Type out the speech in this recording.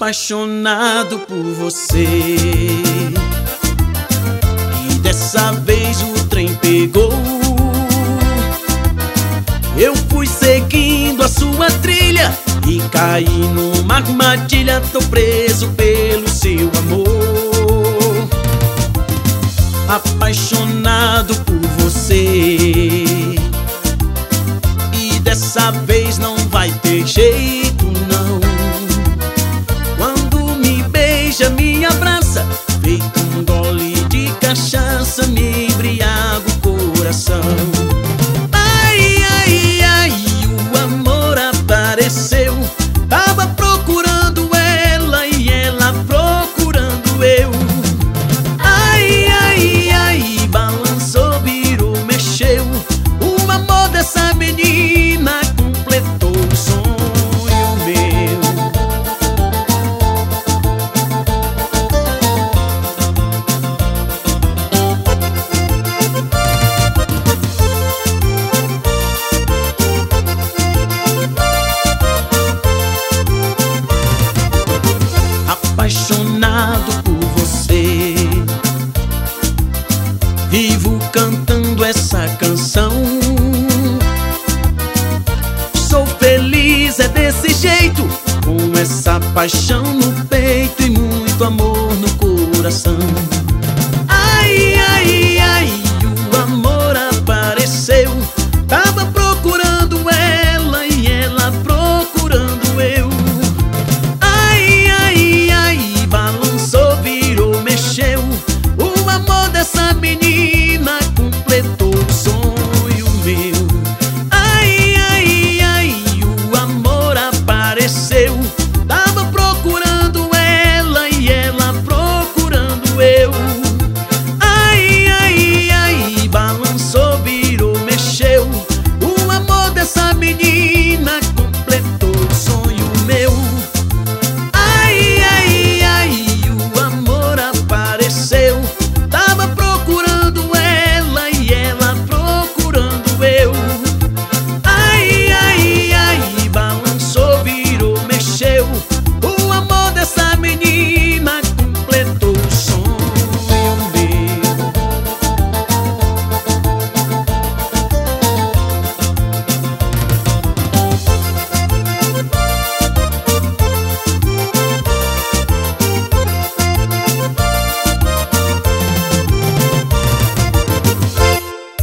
apaixonado por você. E dessa vez o trem pegou. Eu fui seguindo a sua trilha e caí numa armadilha. Tô preso pelo seu amor. Apaixonado por você. E dessa vez não vai ter jeito não. Quando me beija, me abraça, feito um gole de cachaça, me embriaga o coração. Ai, ai, ai, o amor apareceu. Tava procurando ela e ela procurando eu. Ai, ai, ai, balançou, virou, mexeu. O amor dessa menina completou o sonho meu. Apaixonado por você, vivo cantando essa canção. Sou feliz, é desse jeito, com essa paixão no peito e muito amor no coração.